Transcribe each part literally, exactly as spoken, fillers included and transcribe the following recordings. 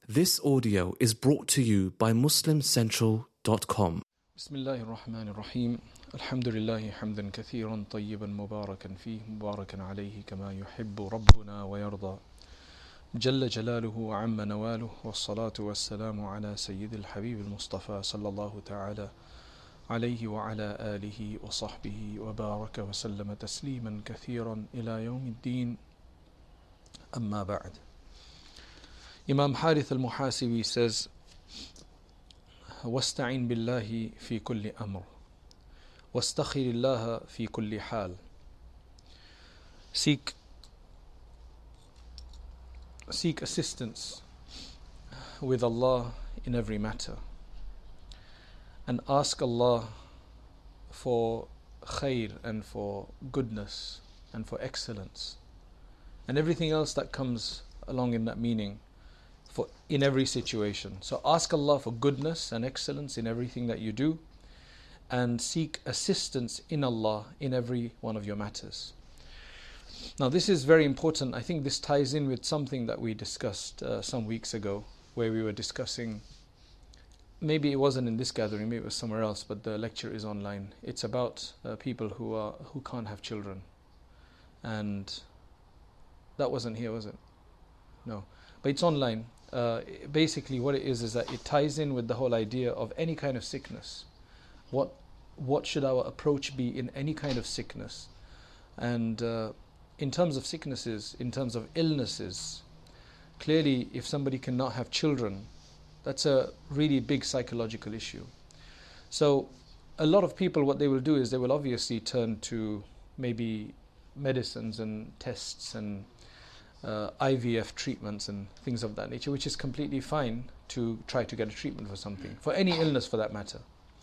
This audio is brought to you by muslim central dot com. Bismillahir Rahmanir Rahim. Alhamdulillahi hamdan kathiran tayyiban mubarakan fihi mubarakan alayhi kama yuhibbu rabbuna wa yarda. Jalla jalaluhu wa amma nawaluhu wassalatu wassalamu ala sayyidil habib al-Mustafa sallallahu ta'ala alayhi wa ala alihi wa sahbihi wa baraka wa sallama tasliman kathiran ila yawmiddin. Amma ba'd. Imam Harith al-Muhasibi says, وَاسْتَعِنْ بِاللَّهِ فِي كُلِّ أَمْرٍ وَاسْتَخِرِ اللَّهَ فِي كُلِّ حَالٍ. Seek, seek assistance with Allah in every matter, and ask Allah for khair and for goodness and for excellence and everything else that comes along in that meaning for in every situation. So ask Allah for goodness and excellence in everything that you do, and seek assistance in Allah in every one of your matters. Now this is very important. I think this ties in with something that we discussed uh, some weeks ago, where we were discussing, maybe it wasn't in this gathering, maybe it was somewhere else, but the lecture is online. It's about uh, people who are who can't have children. And that wasn't here, was it? No. But it's online. Uh, basically what it is is that it ties in with the whole idea of any kind of sickness. What what should our approach be in any kind of sickness? And uh, in terms of sicknesses, in terms of illnesses, clearly if somebody cannot have children, that's a really big psychological issue. So a lot of people, what they will do is they will obviously turn to maybe medicines and tests and Uh, I V F treatments and things of that nature, which is completely fine to try to get a treatment for something, for any illness for that matter.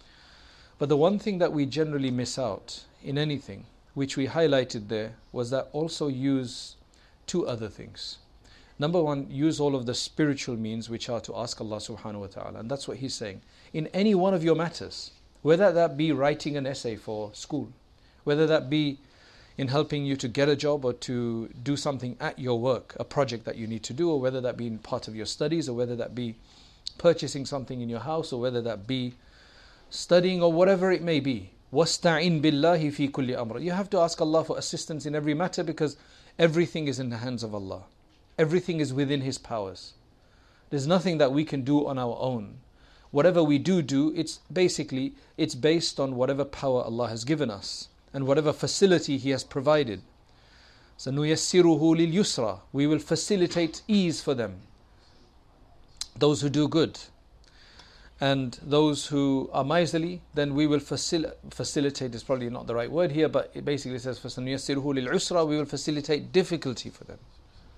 But the one thing that we generally miss out in anything, which we highlighted there, was that also use two other things. Number one, use all of the spiritual means, which are to ask Allah subhanahu wa ta'ala. And that's what he's saying. In any one of your matters, whether that be writing an essay for school, whether that be in helping you to get a job or to do something at your work, a project that you need to do, or whether that be in part of your studies, or whether that be purchasing something in your house, or whether that be studying, or whatever it may be. وَاسْتَعِنْ بِاللَّهِ فِي كُلِّ أَمْرٍ. You have to ask Allah for assistance in every matter, because everything is in the hands of Allah. Everything is within His powers. There's nothing that we can do on our own. Whatever we do do, it's basically, it's based on whatever power Allah has given us and whatever facility He has provided. So نُيَسِّرُهُ لِلْيُسْرَى. We will facilitate ease for them, those who do good. And those who are miserly, then we will facil- facilitate, is probably not the right word here, but it basically says فَسَنُيَسِّرُهُ لِلْعُسْرَى. We will facilitate difficulty for them.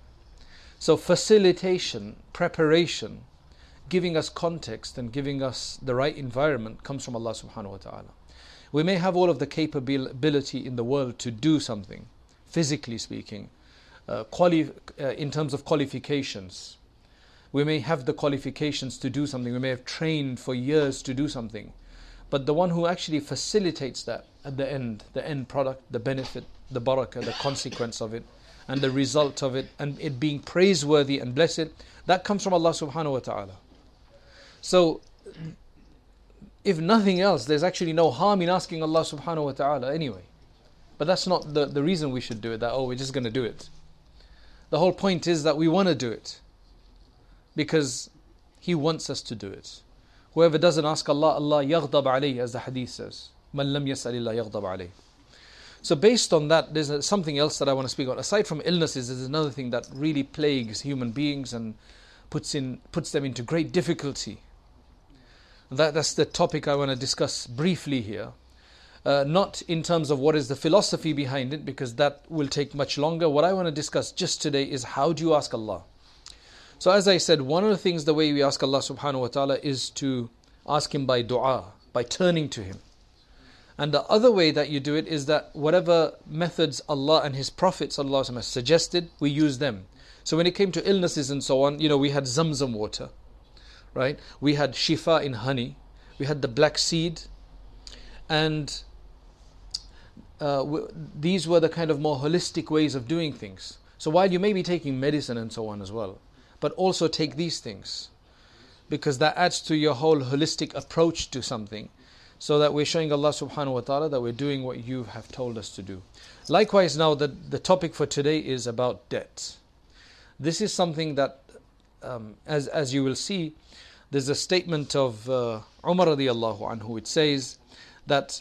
So facilitation, preparation, giving us context and giving us the right environment comes from Allah subhanahu wa ta'ala. We may have all of the capability in the world to do something, physically speaking, uh, quali- uh, in terms of qualifications. We may have the qualifications to do something. We may have trained for years to do something. But the one who actually facilitates that at the end, the end product, the benefit, the barakah, the consequence of it, and the result of it, and it being praiseworthy and blessed, that comes from Allah subhanahu wa ta'ala. So, if nothing else, there's actually no harm in asking Allah subhanahu wa ta'ala anyway. But that's not the, the reason we should do it, that, oh, we're just going to do it. The whole point is that we want to do it, because He wants us to do it. Whoever doesn't ask Allah, Allah yaghdab alayhi, as the hadith says. Man lam yas'alillah yaghdab alayhi. So based on that, there's something else that I want to speak about. Aside from illnesses, there's another thing that really plagues human beings and puts in puts them into great difficulty. That, that's the topic I want to discuss briefly here. Uh, not in terms of what is the philosophy behind it, because that will take much longer. What I want to discuss just today is, how do you ask Allah? So as I said, one of the things, the way we ask Allah subhanahu wa ta'ala, is to ask Him by dua, by turning to Him. And the other way that you do it is that whatever methods Allah and His Prophet sallallahu alaihi wasallam has suggested, we use them. So when it came to illnesses and so on, you know, we had Zamzam water, right? We had shifa in honey. We had the black seed. And uh, w- these were the kind of more holistic ways of doing things. So while you may be taking medicine and so on as well, but also take these things. because that adds to your whole holistic approach to something, so that we're showing Allah subhanahu wa ta'ala that we're doing what you have told us to do. Likewise, now the, the topic for today is about debt. This is something that, um, as, as you will see, there's a statement of uh, Umar radiallahu anhu. It says that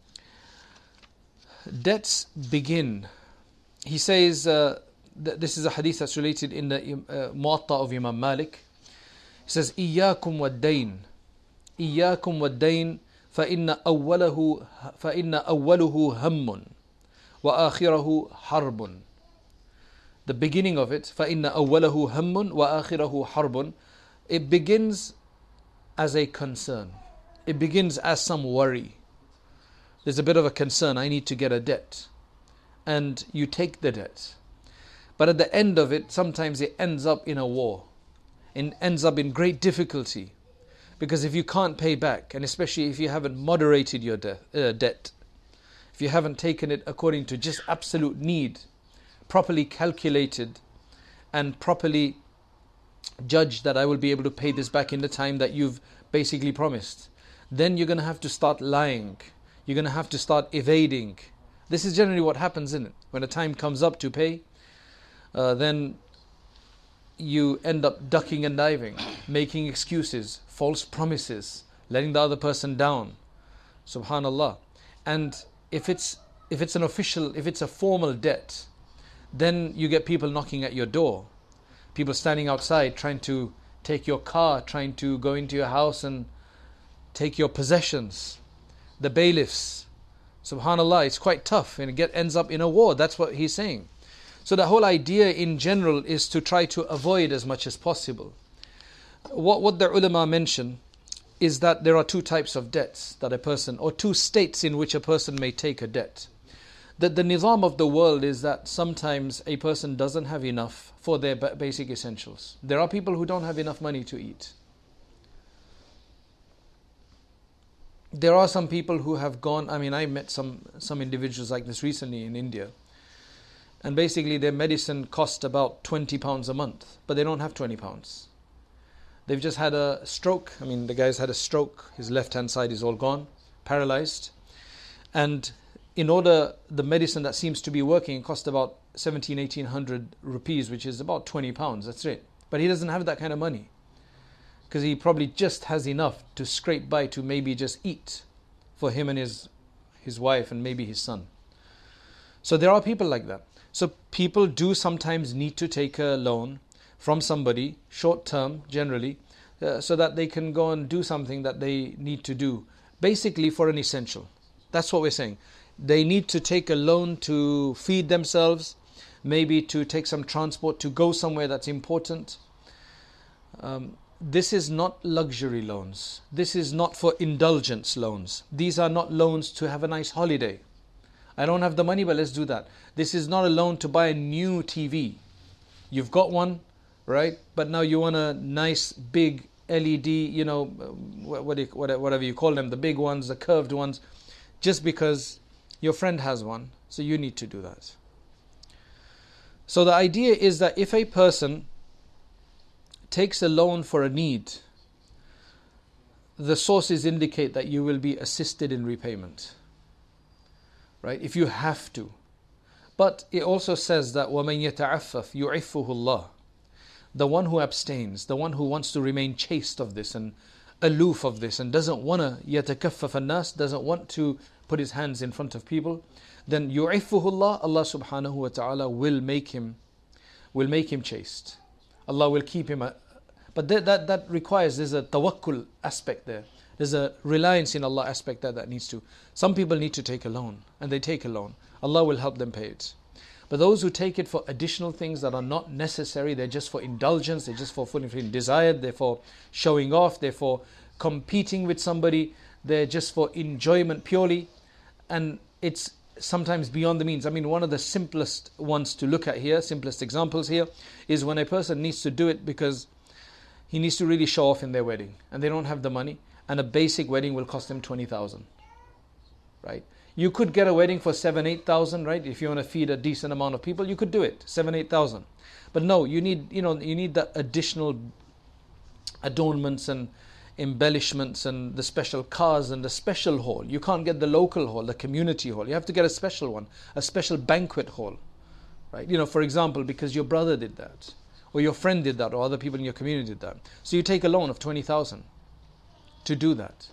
debts begin. He says, uh, th- this is a hadith that's related in the uh, Muwatta of Imam Malik. He says, إِيَّاكُمْ وَالدَّيْنِ إِيَّاكُمْ وَالدَّيْنِ فَإِنَّ أَوَّلَهُ فَإِنَّ أَوَّلُهُ هَمٌّ وَآخِرَهُ حَرْبٌ. The beginning of it, فَإِنَّ أَوَّلَهُ هَمٌّ وَآخِرَهُ حَرْبٌ. It begins as a concern. It begins as some worry. There's a bit of a concern, I need to get a debt. And you take the debt. But at the end of it, sometimes it ends up in a war. It ends up in great difficulty. Because if you can't pay back, and especially if you haven't moderated your de- uh, debt, if you haven't taken it according to just absolute need, properly calculated and properly judged that I will be able to pay this back in the time that you've basically promised, then you're going to have to start lying. You're going to have to start evading. This is generally what happens, isn't it? When a time comes up to pay, uh, then you end up ducking and diving, making excuses, false promises, letting the other person down. Subhanallah. And if it's if it's an official, if it's a formal debt, then you get people knocking at your door. People standing outside trying to take your car, trying to go into your house and take your possessions. The bailiffs. Subhanallah, it's quite tough and it get, ends up in a war. That's what he's saying. So the whole idea in general is to try to avoid as much as possible. What, what the ulama mention is that there are two types of debts that a person, or two states in which a person may take a debt. That the nizam of the world is that sometimes a person doesn't have enough for their basic essentials. There are people who don't have enough money to eat. There are some people who have gone, I mean I met some, some individuals like this recently in India, and basically their medicine cost about twenty pounds a month, but they don't have twenty pounds. They've just had a stroke. I mean the guy's had a stroke, his left hand side is all gone, paralyzed, and in order, the medicine that seems to be working cost about seventeen, eighteen hundred rupees, which is about twenty pounds, that's it. But he doesn't have that kind of money, because he probably just has enough to scrape by to maybe just eat for him and his his wife and maybe his son. So there are people like that. So people do sometimes need to take a loan from somebody, short term generally, uh, so that they can go and do something that they need to do, basically for an essential. That's what we're saying. They need to take a loan to feed themselves, maybe to take some transport, to go somewhere that's important. Um, this is not luxury loans. This is not for indulgence loans. These are not loans to have a nice holiday. I don't have the money, but let's do that. This is not a loan to buy a new T V. You've got one, right? But now you want a nice big L E D, you know, what do you, whatever you call them, the big ones, the curved ones, just because your friend has one, so you need to do that. So the idea is that if a person takes a loan for a need, the sources indicate that you will be assisted in repayment. Right? If you have to. But it also says that وَمَنْ يَتَعَفَّفْ يُعِفُّهُ اللَّهُ. The one who abstains, the one who wants to remain chaste of this and aloof of this and doesn't want to يَتَكَفَّفَ النَّاسِ, doesn't want to put his hands in front of people, then يُعِفُّهُ اللَّهُ, Allah subhanahu wa ta'ala will make him will make him chaste. Allah will keep him. A, but that, that, that requires, there's a tawakkul aspect there. There's a reliance in Allah aspect there that needs to. Some people need to take a loan, and they take a loan. Allah will help them pay it. But those who take it for additional things that are not necessary, they're just for indulgence, they're just for fulfilling desire, they're for showing off, they're for competing with somebody, they're just for enjoyment purely, and it's sometimes beyond the means. I mean, one of the simplest ones to look at here, simplest examples here, is when a person needs to do it because he needs to really show off in their wedding, and they don't have the money, and a basic wedding will cost them twenty thousand, right? You could get a wedding for seven, eight thousand, right? If you want to feed a decent amount of people, you could do it, seven, eight thousand. But no, you need, you know, you need that additional adornments and embellishments and the special cars and the special hall. You can't get the local hall, the community hall. You have to get a special one, a special banquet hall, right? You know, for example, because your brother did that, or your friend did that, or other people in your community did that. So you take a loan of twenty thousand to do that.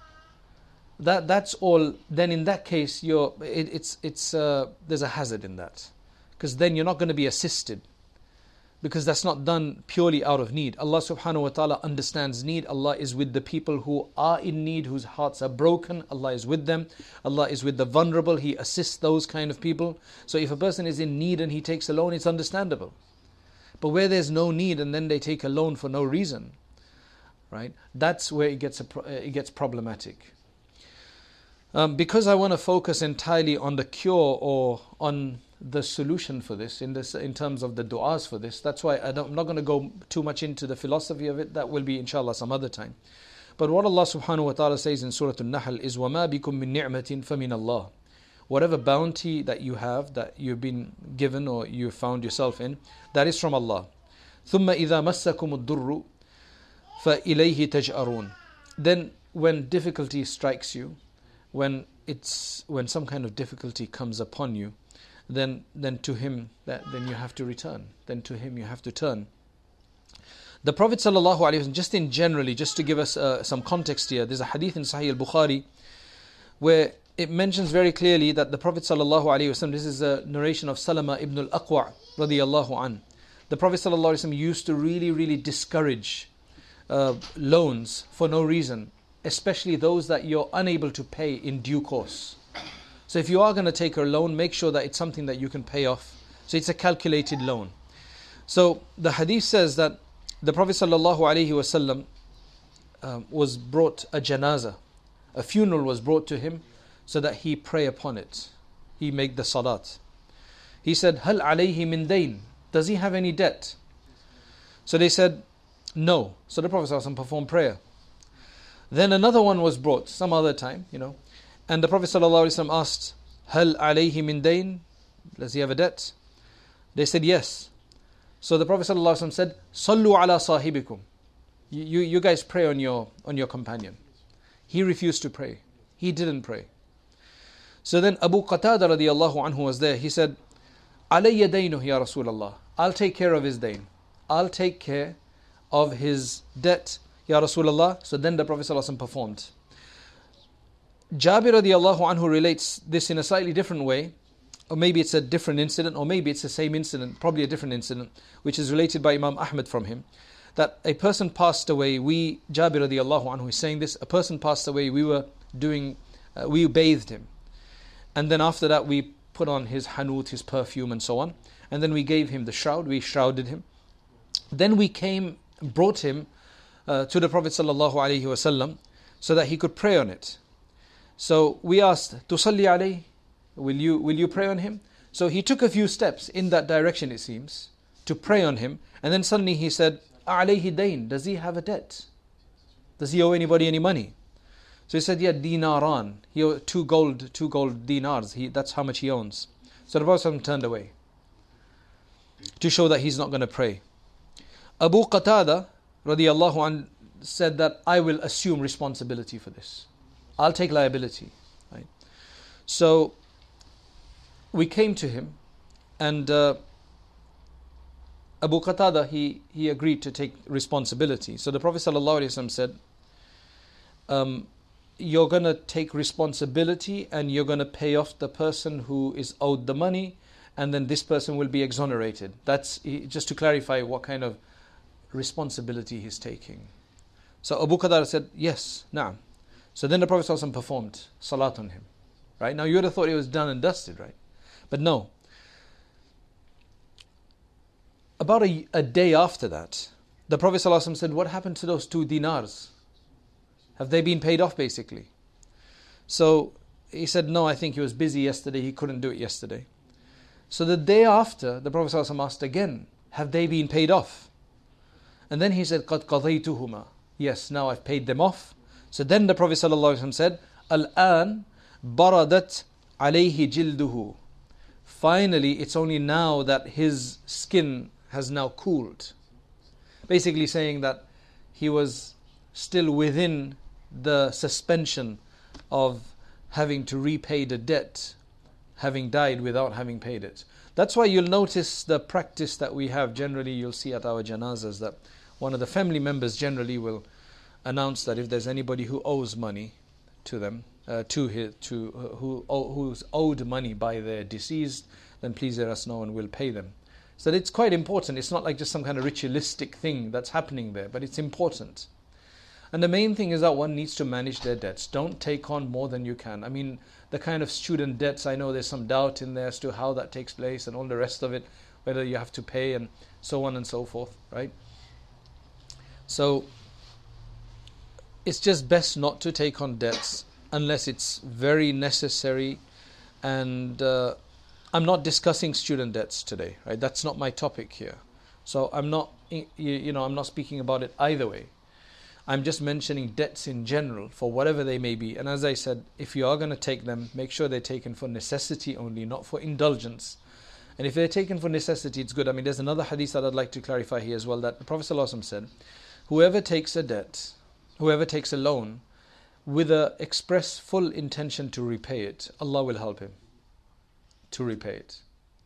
That that's all. Then in that case, you're it, it's it's uh, there's a hazard in that, because then you're not going to be assisted. Because that's not done purely out of need. Allah subhanahu wa ta'ala understands need. Allah is with the people who are in need, whose hearts are broken. Allah is with them. Allah is with the vulnerable. He assists those kind of people. So if a person is in need and he takes a loan, it's understandable. But where there's no need and then they take a loan for no reason, right? That's where it gets a, it gets problematic. Um, because I want to focus entirely on the cure or on the solution for this in this in terms of the du'as for this, that's why I don't, I'm not going to go too much into the philosophy of it. That will be inshallah some other time. But what Allah subhanahu wa ta'ala says in Surah An-Nahl is وَمَا بِكُم مِّن نِعْمَةٍ فَمِنَ اللَّهِ. Whatever bounty that you have, that you've been given or you found yourself in, that is from Allah. ثُمَّ إِذَا مَسَّكُمُ الضُّرُّ فَإِلَيْهِ تَجْأَرُونَ. Then when difficulty strikes you, when it's when some kind of difficulty comes upon you, then then to him that then you have to return. Then to him you have to turn. The Prophet sallallahu alaihi wasallam, just in generally, just to give us uh, some context here, there's a hadith in Sahih al-Bukhari where it mentions very clearly that the Prophet sallallahu alaihi wasallam, this is a narration of Salama ibn al-Aqwa radiyallahu an. The Prophet sallallahu alaihi wasallam used to really really discourage uh, loans for no reason, especially those that you're unable to pay in due course. So if you are going to take a loan, make sure that it's something that you can pay off. So it's a calculated loan. So the hadith says that the Prophet sallallahu alaihi wasallam um, was brought a janazah. A funeral was brought to him so that he pray upon it. He make the salat. He said, "Hal alayhi min dayn?" Does he have any debt? So they said, no. So the Prophet sallallahu alaihi wasallam performed prayer. Then another one was brought some other time, you know. And the Prophet ﷺ asked, Hal alayhi min dayn? Does he have a debt? They said yes. So the Prophet ﷺ said, Sallu ala sahibikum. You, you, you guys pray on your on your companion. He refused to pray. He didn't pray. So then Abu Qatada radiallahu anhu was there. He said, Alayya daynuh ya Rasulallah. I'll take care of his dayn. I'll take care of his debt, ya Rasulallah. So then the Prophet ﷺ performed. Jabir radiallahu anhu relates this in a slightly different way, or maybe it's a different incident, or maybe it's the same incident, probably a different incident, which is related by Imam Ahmad from him, that a person passed away. We, Jabir radiallahu anhu is saying this, a person passed away, we were doing, uh, we bathed him. And then after that we put on his hanut, his perfume and so on. And then we gave him the shroud, we shrouded him. Then we came, brought him uh, to the Prophet sallallahu alaihi wasallam so that he could pray on it. So we asked, Tusalli alayhi, will you will you pray on him? So he took a few steps in that direction, it seems, to pray on him. And then suddenly he said, Alayhi dayn, does he have a debt? Does he owe anybody any money? So he said, yeah, dinaran. He owed two gold, two gold dinars. He, that's how much he owns. So the Prophet turned away to show that he's not going to pray. Abu Qatada radiallahu an said that I will assume responsibility for this. I'll take liability. Right? So we came to him, and uh, Abu Qatada, he, he agreed to take responsibility. So the Prophet ﷺ said, um, you're going to take responsibility and you're going to pay off the person who is owed the money, and then this person will be exonerated. That's just to clarify what kind of responsibility he's taking. So Abu Qatada said, yes, na'am. So then the Prophet ﷺ performed salat on him. Right? Now you would have thought it was done and dusted, right? But no. About a, a day after that, the Prophet ﷺ said, what happened to those two dinars? Have they been paid off basically? So he said, no, I think he was busy yesterday, he couldn't do it yesterday. So the day after, the Prophet ﷺ asked again, have they been paid off? And then he said, قَدْ قَضَيْتُهُمَا. Yes, now I've paid them off. So then the Prophet ﷺ said, Al-an baradat alayhi jilduhu. Finally, it's only now that his skin has now cooled. Basically saying that he was still within the suspension of having to repay the debt, having died without having paid it. That's why you'll notice the practice that we have generally, you'll see at our janazas, that one of the family members generally will announce that if there's anybody who owes money to them, uh, to his, to uh, who who's owed money by their deceased, then please let us know and we'll pay them. So it's quite important. It's not like just some kind of ritualistic thing that's happening there, but it's important. And the main thing is that one needs to manage their debts. Don't take on more than you can. I mean, the kind of student debts, I know there's some doubt in there as to how that takes place and all the rest of it, whether you have to pay and so on and so forth, right? So it's just best not to take on debts unless it's very necessary. And uh, I'm not discussing student debts today, right? That's not my topic here. So I'm not, you, you know, I'm not speaking about it either way. I'm just mentioning debts in general for whatever they may be. And as I said, if you are going to take them, make sure they're taken for necessity only, not for indulgence. And if they're taken for necessity, it's good. I mean, there's another hadith that I'd like to clarify here as well, that the Prophet ﷺ said, whoever takes a debt, whoever takes a loan, with an express full intention to repay it, Allah will help him to repay it.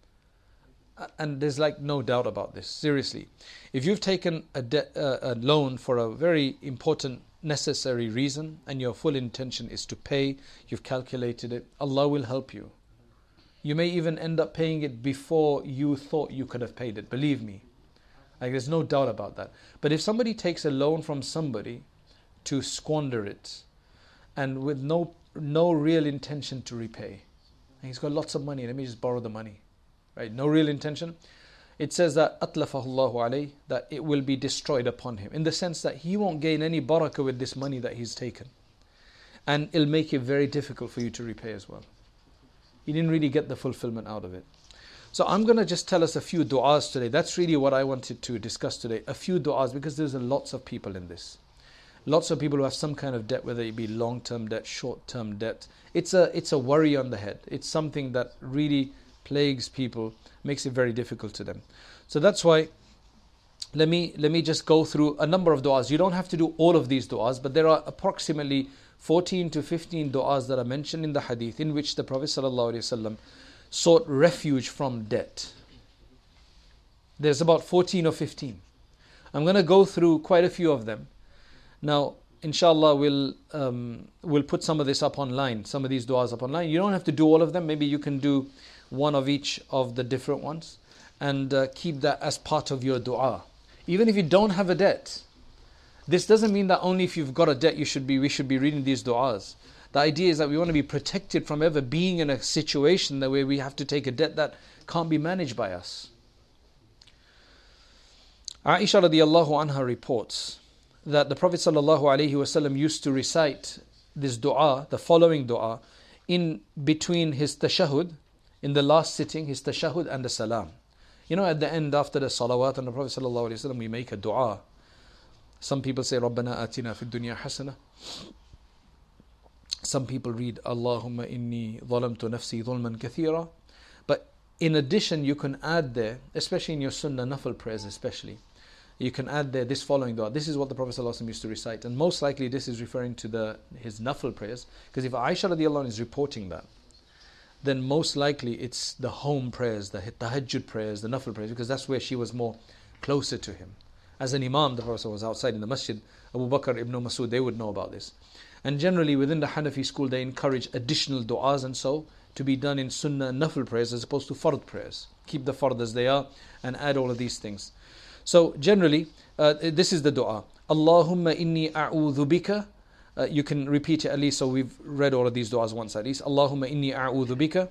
And there's like no doubt about this. Seriously, if you've taken a, de- uh, a loan for a very important, necessary reason, and your full intention is to pay, you've calculated it, Allah will help you. You may even end up paying it before you thought you could have paid it. Believe me, like there's no doubt about that. But if somebody takes a loan from somebody to squander it, and with no no real intention to repay, and he's got lots of money, let me just borrow the money. Right, no real intention. It says that أَطْلَفَهُ اللَّهُ عَلَيْهِ, that it will be destroyed upon him, in the sense that he won't gain any barakah with this money that he's taken, and it'll make it very difficult for you to repay as well. He didn't really get the fulfillment out of it. So I'm going to just tell us a few du'as today. That's really what I wanted to discuss today. A few du'as, because there's lots of people in this. Lots of people who have some kind of debt, whether it be long-term debt, short-term debt. It's a it's a worry on the head. It's something that really plagues people, makes it very difficult to them. So that's why let me let me just go through a number of du'as. You don't have to do all of these du'as, but there are approximately fourteen to fifteen du'as that are mentioned in the hadith, in which the Prophet ﷺ sought refuge from debt. There's about fourteen or fifteen. I'm going to go through quite a few of them. Now, inshallah, we'll um, we'll put some of this up online, some of these du'as up online. You don't have to do all of them. Maybe you can do one of each of the different ones, and uh, keep that as part of your du'a. Even if you don't have a debt, this doesn't mean that only if you've got a debt you should be we should be reading these du'as. The idea is that we want to be protected from ever being in a situation that where we have to take a debt that can't be managed by us. Aisha radiallahu anha reports that the Prophet sallallahu alaihi wasallam used to recite this du'a, the following du'a, in between his tashahhud, in the last sitting, his tashahhud and the salam. You know, at the end, after the salawat and the Prophet sallallahu alaihi wasallam, we make a du'a. Some people say, Rabbana atina fid dunya hasana. Some people read, Allahumma inni zalamtu nafsi dhulman kathira. But in addition, you can add there, especially in your sunnah nafil prayers especially, you can add there this following dua. This is what the Prophet ﷺ used to recite, and most likely this is referring to the his nafil prayers, because if Aisha radiallahu anha is reporting that, then most likely it's the home prayers, the tahajjud prayers, the nafil prayers, because that's where she was more closer to him. As an imam, the Prophet was outside in the masjid. Abu Bakr ibn Masud, they would know about this. And generally within the Hanafi school, they encourage additional du'as and so to be done in sunnah and nafil prayers as opposed to fard prayers. Keep the fard as they are and add all of these things. So generally, uh, this is the du'a. Allahumma inni a'udhu bika. Uh, you can repeat it at least, so we've read all of these du'as once at least. Allahumma inni a'udhu bika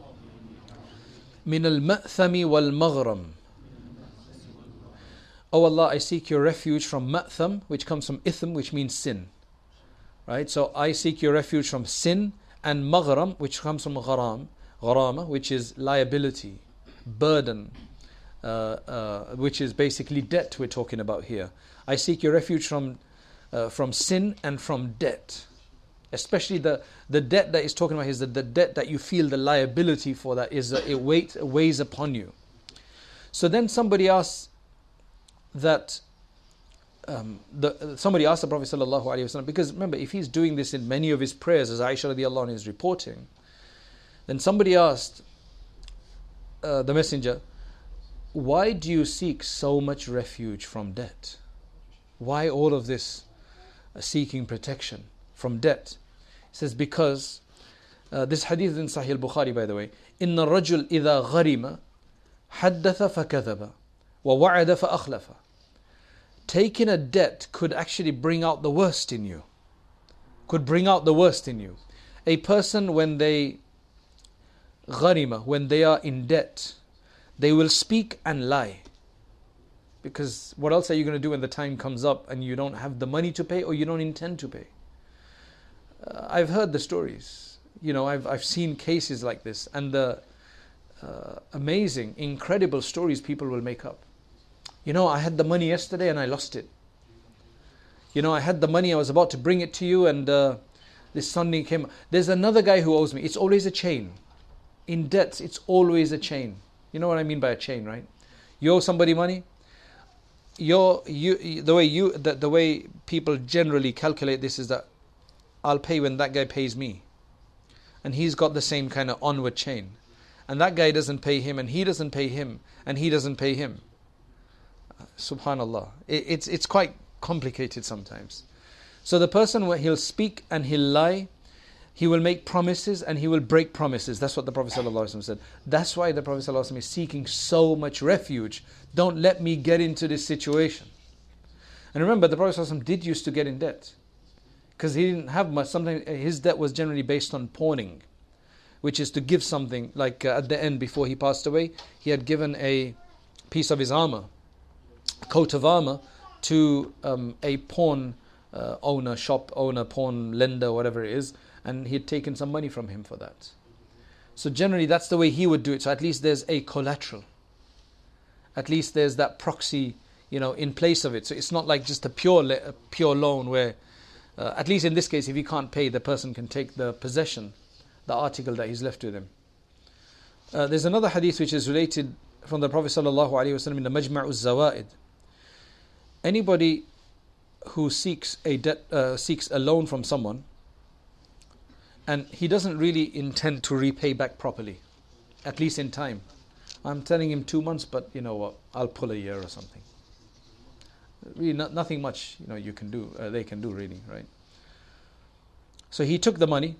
min al-ma'thami wal-maghram. Oh Allah, I seek your refuge from ma'tham, which comes from ithm, which means sin. Right? So I seek your refuge from sin, and maghram, which comes from gharam, gharama, which is liability, burden, uh, uh, which is basically debt we're talking about here. I seek your refuge from uh, from sin and from debt. Especially the, the debt that he's talking about is the, the debt that you feel the liability for, that is uh, it, weight, it weighs upon you. So then somebody asks that um, the, somebody asked the Prophet sallallahu alaihi wasallam, because remember, if he's doing this in many of his prayers, as Aisha radiallahu anha is reporting, then somebody asked uh, the messenger, why do you seek so much refuge from debt? Why all of this uh, seeking protection from debt? He says, because uh, this hadith in Sahih al-Bukhari, by the way, إن الرجل إذا غرم حدث فكذب ووعد فأخلف. Taking a debt could actually bring out the worst in you. Could bring out the worst in you. A person, when they gharima, when they are in debt, they will speak and lie. Because what else are you going to do when the time comes up and you don't have the money to pay or you don't intend to pay? Uh, I've heard the stories. You know, I've I've seen cases like this, and the uh, amazing, incredible stories people will make up. You know, I had the money yesterday and I lost it. You know, I had the money, I was about to bring it to you, and uh, this Sunday came. There's another guy who owes me. It's always a chain. In debts, it's always a chain. You know what I mean by a chain, right? You owe somebody money. You're, you, the way you, the, the way people generally calculate this is that I'll pay when that guy pays me, and he's got the same kind of onward chain, and that guy doesn't pay him, and he doesn't pay him, and he doesn't pay him. Subhanallah, it, it's it's quite complicated sometimes. So the person, when he'll speak and he'll lie, he will make promises and he will break promises. That's what the Prophet ﷺ said. That's why the Prophet ﷺ is seeking so much refuge. Don't let me get into this situation. And remember, the Prophet ﷺ did used to get in debt, because he didn't have much. Sometimes his debt was generally based on pawning, which is to give something. Like uh, at the end, before he passed away, he had given a piece of his armor, a coat of armor, to um, a pawn uh, owner, shop owner, pawn lender, whatever it is, and he had taken some money from him for that. So generally that's the way he would do it. So at least there's a collateral. At least there's that proxy, you know, in place of it. So it's not like just a pure le- a pure loan where, uh, at least in this case, if he can't pay, the person can take the possession, the article that he's left with him. Uh, there's another hadith which is related from the Prophet sallallahu alaihi wasallam in the Majma' al-Zawaid. Anybody who seeks a debt, uh, seeks a loan from someone, and he doesn't really intend to repay back properly, at least in time. I'm telling him two months, but you know what, I'll pull a year or something. Really, not, nothing much, you know, you can do, uh, they can do really, right? So he took the money,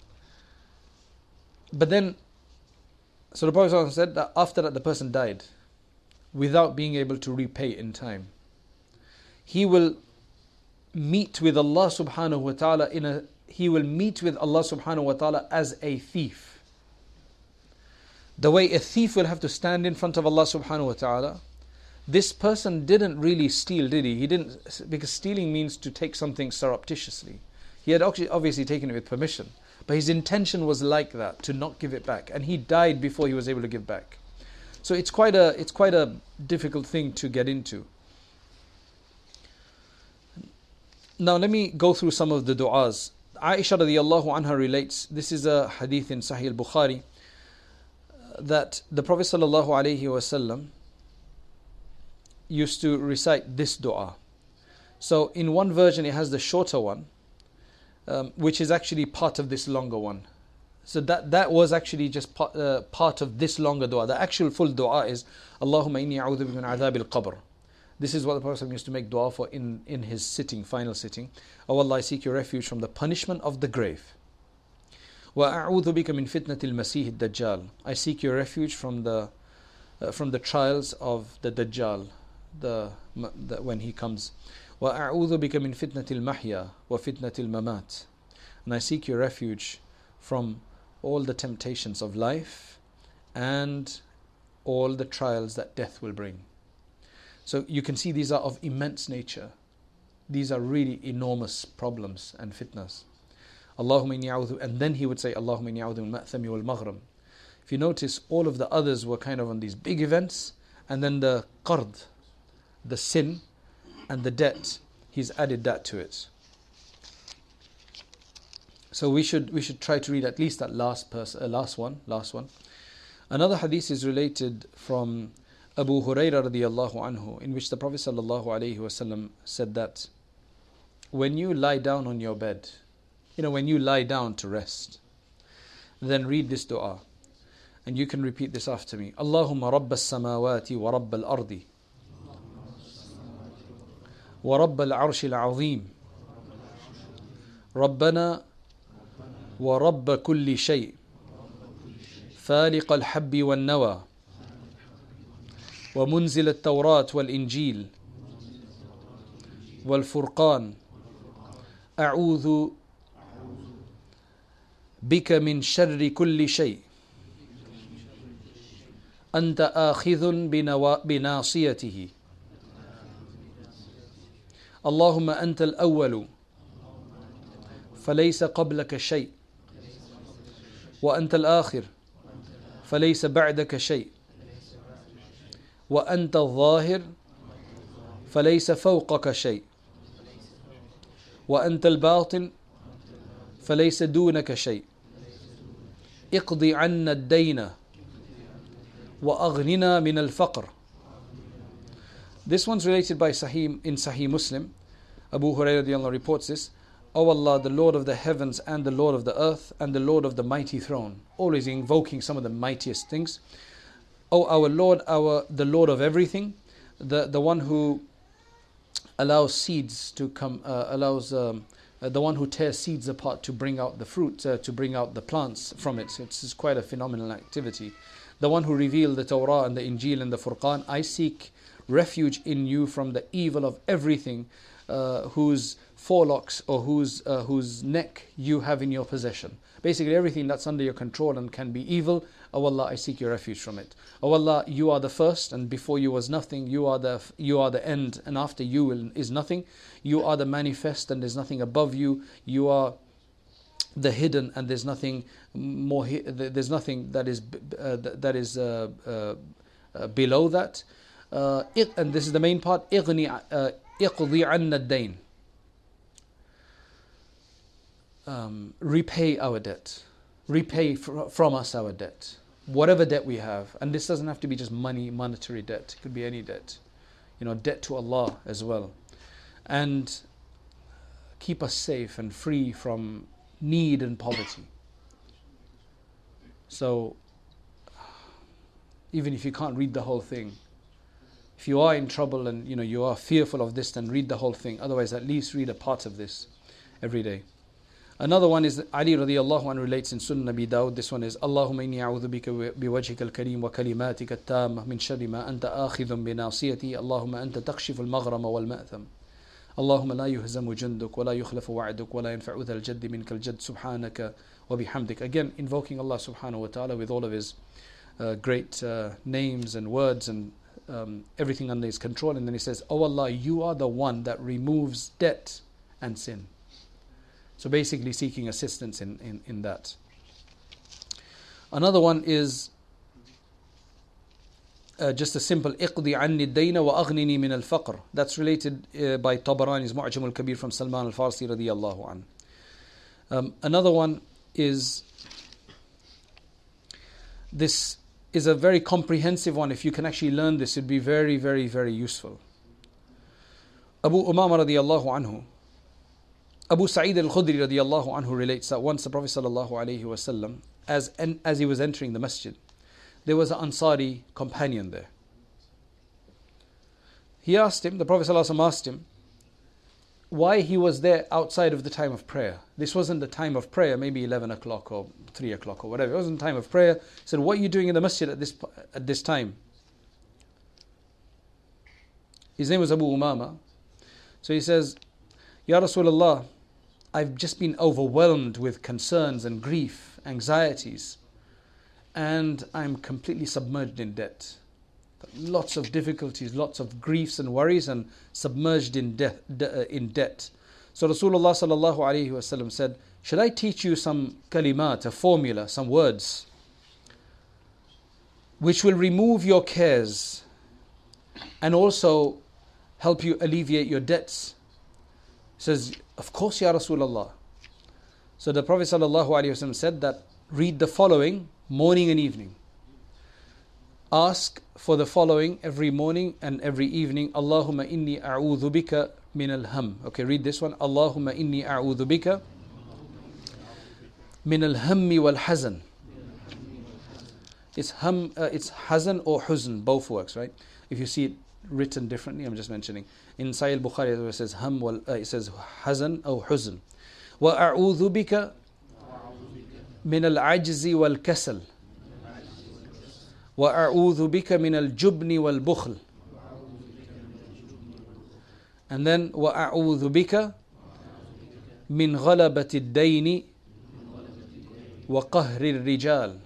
but then, so the Prophet said that after that the person died, without being able to repay in time, he will meet with Allah subhanahu wa ta'ala in a he will meet with Allah subhanahu wa ta'ala as a thief. The way a thief will have to stand in front of Allah subhanahu wa ta'ala, this person didn't really steal, did he? He didn't, because stealing means to take something surreptitiously. He had actually obviously taken it with permission, but his intention was like that, to not give it back, and he died before he was able to give back. So it's quite a it's quite a difficult thing to get into. Now let me go through some of the du'as. Aisha radiallahu anha relates, this is a hadith in Sahih al-Bukhari, that the Prophet sallallahu alaihi wasallam used to recite this dua. So in one version it has the shorter one, um, which is actually part of this longer one. So that that was actually just part, uh, part of this longer dua. The actual full dua is Allahumma inni a'udhu bika min adhab al-qabr. This is what the Prophet used to make dua for in, in his sitting, final sitting. Oh Allah, I seek your refuge from the punishment of the grave. وَأَعُوذُ بِكَ مِنْ فِتْنَةِ الْمَسِيحِ الدَّجَّالِ. I seek your refuge from the uh, from the trials of the Dajjal, the, the when he comes. وَأَعُوذُ بِكَ مِنْ فِتْنَةِ الْمَحْيَا وَفِتْنَةِ الْمَمَاتِ. And I seek your refuge from all the temptations of life and all the trials that death will bring. So you can see these are of immense nature. These are really enormous problems and fitnas. Allahumma inni a'udhu, and then he would say Allahumma inni a'udhu min ma'thami wal maghram. If you notice, all of the others were kind of on these big events, and then the qard, the sin and the debt, he's added that to it. So we should we should try to read at least that last pers- uh, last one, last one. Another hadith is related from Abu Hurairah radiyallahu anhu, in which the Prophet sallallahu alaihi wasallam said that when you lie down on your bed, you know, when you lie down to rest, then read this dua. And you can repeat this after me. Allahumma rabb as-samawati wa rabb al-ardi wa rabb al-arsh al-azim Rabbana wa rabb kulli shay فالق الحب والنوى ومنزل التوراة والإنجيل والفرقان أعوذ بك من شر كل شيء أنت آخذ بناصيته اللهم أنت الأول فليس قبلك شيء وأنت الآخر فليس بعدك شيء وأنت الظاهر فليس فوقك شيء وأنت الباطن فليس دونك شيء اقض عنا الدين وأغننا من الفقر. This one's related by Sahih in Sahih Muslim. Abu Hurairah radiallahu anhu reports this. O Allah, the Lord of the heavens and the Lord of the earth and the Lord of the mighty throne. Always invoking some of the mightiest things. O our Lord, our the Lord of everything, the, the one who allows seeds to come, uh, allows um, uh, the one who tears seeds apart to bring out the fruit, uh, to bring out the plants from it. It's, it's quite a phenomenal activity. The one who revealed the Torah and the Injil and the Furqan. I seek refuge in you from the evil of everything uh, whose forelocks or whose uh, whose neck you have in your possession. Basically everything that's under your control and can be evil. O Allah, I seek your refuge from it. O Allah, you are the first, and before you was nothing. You are the you are the end, and after you is nothing. You are the manifest, and there's nothing above you. You are the hidden, and there's nothing more. There's nothing that is uh, that is uh, uh, uh, below that. Uh, and this is the main part. Ighni uh, iqdi anna ad-dayn. Um, repay our debt. Repay fr- from us our debt. Whatever debt we have. And this doesn't have to be just money, monetary debt. It could be any debt. You know, debt to Allah as well. And keep us safe and free from need and poverty. So, even if you can't read the whole thing, if you are in trouble and you know you are fearful of this, then read the whole thing. Otherwise, at least read a part of this every day. Another one is Ali radiallahu anhu relates in Sunan Abi Dawud. This one is Allahumma inni a'udhu bika biwajhika al-kareem wa kalimatika at-tamma min sharri ma anta akhidhun bi nasiyati. Allahumma anta takshifu al-maghrama wal ma'tham. Allahumma la yuhzamu junduk wa la yukhlafu wa'duk wa la yanfa'u dhal jaddi minka al-jadd subhanaka wa bihamdik. Again, invoking Allah subhanahu wa ta'ala with all of his uh, great uh, names and words and um, everything under his control. And then he says, Oh Allah, you are the one that removes debt and sin. So basically seeking assistance in, in, in that. Another one is uh, just a simple اقضي عني الدين وأغنني من الفقر. That's related uh, by Tabarani's Mu'jam al-Kabir from Salman al-Farsi radiyallahu an. Um, another one is, this is a very comprehensive one. If you can actually learn this, it would be very, very, very useful. Abu Umama radiyallahu anhu, Abu Sa'id al-Khudri radiyallahu anhu relates that once the Prophet sallallahu alayhi wasallam, as en- as he was entering the masjid, there was an Ansari companion there. He asked him, the Prophet sallallahu alayhi wasallam asked him, why he was there outside of the time of prayer. This wasn't the time of prayer, maybe eleven o'clock or three o'clock or whatever. It wasn't the time of prayer. He said, what are you doing in the masjid at this at this time? His name was Abu Umama. So he says, Ya Rasulullah, I've just been overwhelmed with concerns and grief, anxieties, and I'm completely submerged in debt. Lots of difficulties, lots of griefs and worries, and submerged in, de- de- uh, in debt. So Rasulullah sallallahu alaihi wasallam said, should I teach you some kalimat, a formula, some words, which will remove your cares and also help you alleviate your debts? He says, of course, Ya Rasulullah. So the Prophet sallallahu alaihi wasallam said that read the following morning and evening. ask for the following every morning and every evening. Allahumma inni a'udhu bika min al-ham. Okay, read this one. Allahumma inni a'udhu bika min al-hammi wal-hazan. It's hum, uh, it's hazan or huzn, both works, right? If you see it written differently, I'm just mentioning. In Sahih Bukhari it says ham wal, uh, it says hazan or huzn. Wa a'udhu bika min al-ajzi wal-kasal. Wa a'udhu bika min al-jubni wal-bukhl. And then wa a'udhu bika min ghalabati ad-dayni wa qahri ar-rijal.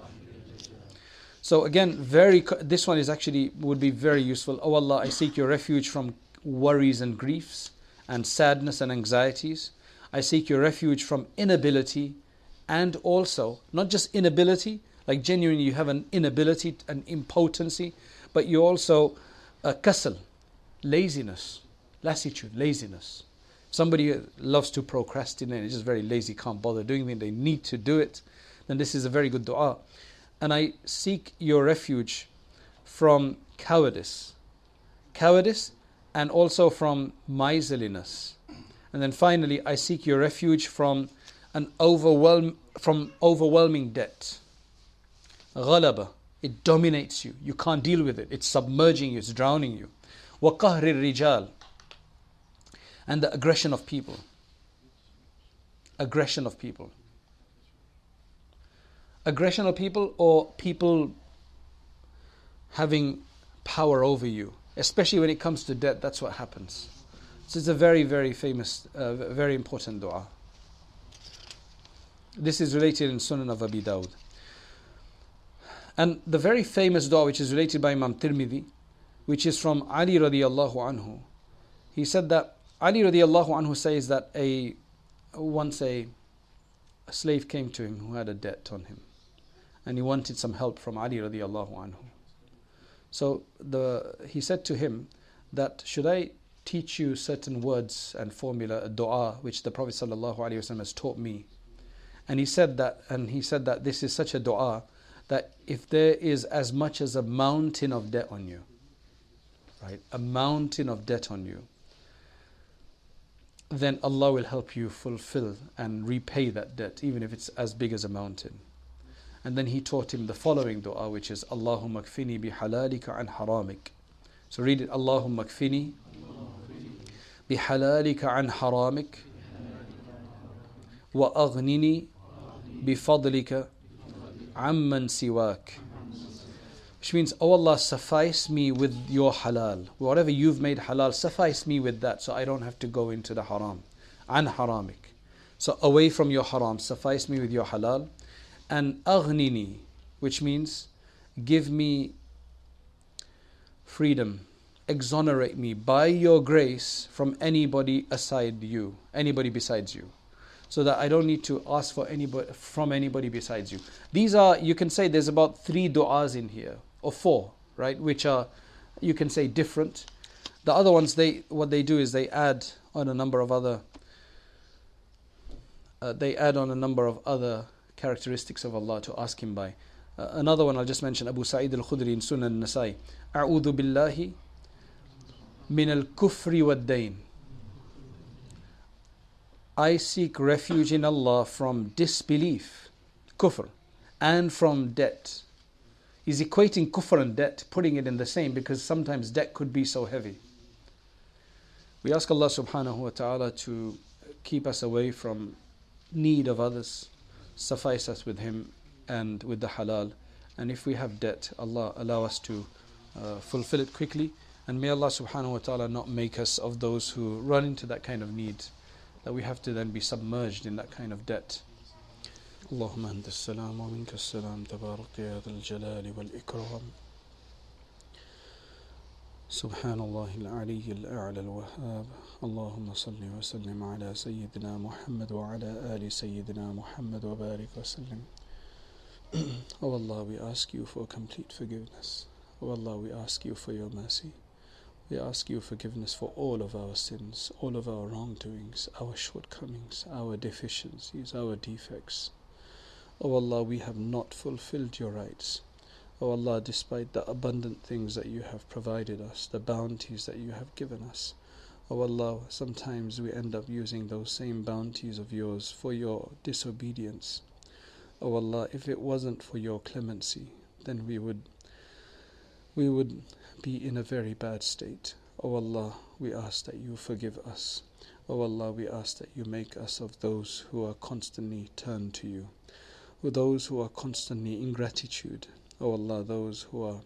So again, very this one is actually would be very useful. Oh Allah, I seek your refuge from worries and griefs and sadness and anxieties. I seek your refuge from inability, and also not just inability, like genuinely you have an inability, an impotency, but you also a kasal, laziness, lassitude, laziness. Somebody loves to procrastinate, is just very lazy, can't bother doing it, they need to do it, then this is a very good dua. And I seek your refuge from cowardice. Cowardice and also from miserliness. And then finally, I seek your refuge from an overwhelm from overwhelming debt. Ghalaba, it dominates you. You can't deal with it. It's submerging you, it's drowning you. Wa qahri rijal, and the aggression of people. Aggression of people. Aggression of people, or people having power over you, especially when it comes to debt. That's what happens. So it's a very, very famous, uh, very important dua. This is related in Sunan of Abi Dawud. And the very famous dua which is related by Imam Tirmidhi, which is from Ali radiallahu anhu. He said that Ali radiallahu anhu says that a once a, a slave came to him who had a debt on him, and he wanted some help from Ali radiallahu anhu. So the he said to him that, should I teach you certain words and formula, a dua which the Prophet sallallahu alaihi wasallam has taught me? And he said that, and he said that this is such a dua that if there is as much as a mountain of debt on you, right, a mountain of debt on you, then Allah will help you fulfill and repay that debt, even if it's as big as a mountain. And then he taught him the following dua, which is Allahumma kfini bi halalika an haramik. So read it. Allahumma kfini bi halalika an haramik wa aghnini bi fadlika amman siwak. Which means, oh Allah, suffice me with your halal. Whatever you've made halal, suffice me with that, so I don't have to go into the haram. An haramik. So away from your haram, suffice me with your halal. And aghnini, which means give me freedom, exonerate me by your grace from anybody aside you, anybody besides you, so that I don't need to ask for anybody from anybody besides you. These are, you can say there's about three du'as in here, or four, right, which are, you can say, different. The other ones, they what they do is they add on a number of other uh, they add on a number of other characteristics of Allah to ask Him by. Uh, another one I'll just mention, Abu Sa'id al-Khudri in Sunan al-Nasai. A'udhu billahi min al-kufri wad-dayn. I seek refuge in Allah from disbelief, kufr, and from debt. He's equating kufr and debt, putting it in the same, because sometimes debt could be so heavy. We ask Allah subhanahu wa ta'ala to keep us away from need of others, suffice us with Him and with the halal. And if we have debt, Allah allow us to uh, fulfill it quickly. And may Allah subhanahu wa ta'ala not make us of those who run into that kind of need, that we have to then be submerged in that kind of debt. Allahumma anta as-salam wa minka as-salam, tabarak ya dhal jalali wal ikram. Subhanallah al-Ali al-A'la al-Wahhab. Allahumma salli wa sallim ala Sayyidina Muhammad wa ala ali Sayyidina Muhammad wa barik wa sallim. Oh Allah, we ask you for complete forgiveness. Oh Allah, we ask you for your mercy. We ask you forgiveness for all of our sins, all of our wrongdoings, our shortcomings, our deficiencies, our defects. Oh Allah, we have not fulfilled your rights. O Allah, despite the abundant things that you have provided us, the bounties that you have given us, O Allah, sometimes we end up using those same bounties of yours for your disobedience. O Allah, if it wasn't for your clemency, then we would we would be in a very bad state. O Allah, we ask that you forgive us. O Allah, we ask that you make us of those who are constantly turned to you, or those who are constantly in gratitude. O Allah, those who are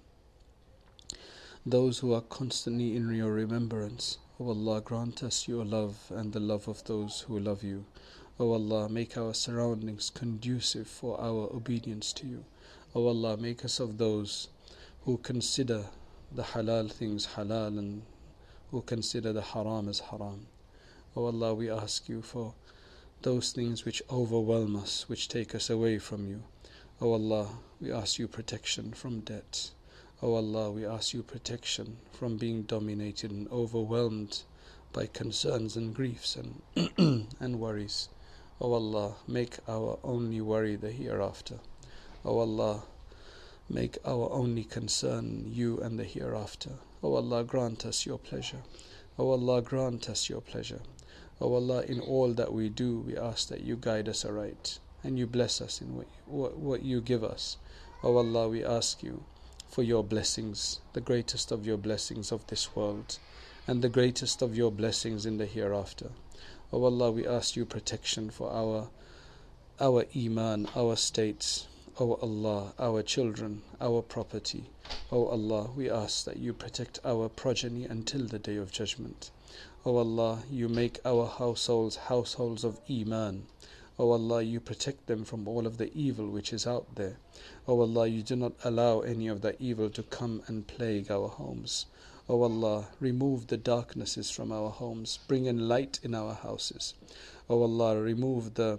those who are constantly in your remembrance. O Allah, grant us your love and the love of those who love you. O Allah, make our surroundings conducive for our obedience to you. O Allah, make us of those who consider the halal things halal and who consider the haram as haram. O Allah, we ask you for those things which overwhelm us, which take us away from you. O Allah, we ask you protection from debt. O Allah, we ask you protection from being dominated and overwhelmed by concerns and griefs and and worries. O Allah, make our only worry the hereafter. O Allah, make our only concern you and the hereafter. O Allah, grant us your pleasure. O Allah, grant us your pleasure. O Allah, in all that we do, we ask that you guide us aright and you bless us in what you, what, what you give us. O Allah, we ask you for your blessings, the greatest of your blessings of this world and the greatest of your blessings in the hereafter. O Allah, we ask you protection for our our iman, our states. O Allah, our children, our property. O Allah, we ask that you protect our progeny until the day of judgment. O Allah, you make our households households of iman. O Allah, you protect them from all of the evil which is out there. O Allah, you do not allow any of that evil to come and plague our homes. O Allah, remove the darknesses from our homes, bring in light in our houses. O Allah, remove the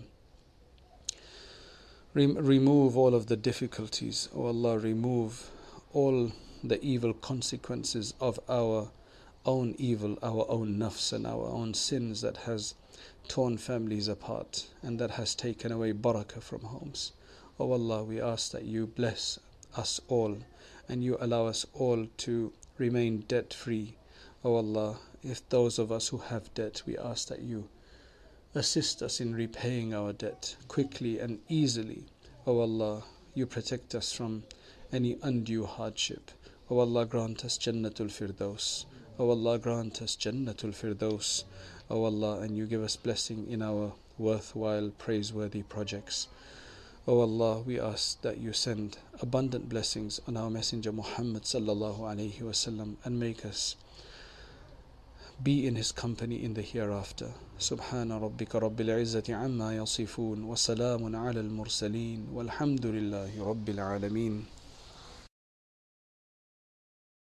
rem- remove all of the difficulties. O Allah, remove all the evil consequences of our own evil, our own nafs and our own sins that has torn families apart and that has taken away barakah from homes. O Allah, we ask that you bless us all and you allow us all to remain debt free. O Allah, if those of us who have debt, we ask that you assist us in repaying our debt quickly and easily. O Allah, you protect us from any undue hardship. O Allah, grant us Jannatul Firdaus. O Allah, grant us Jannatul Firdaus. O Allah, and you give us blessing in our worthwhile, praiseworthy projects. O Allah, we ask that you send abundant blessings on our Messenger Muhammad sallallahu alayhi wasallam and make us be in his company in the hereafter. Subhana rabbika rabbil izzati amma yasifun wa salamun ala al-mursaleen walhamdulillahi rabbil alameen.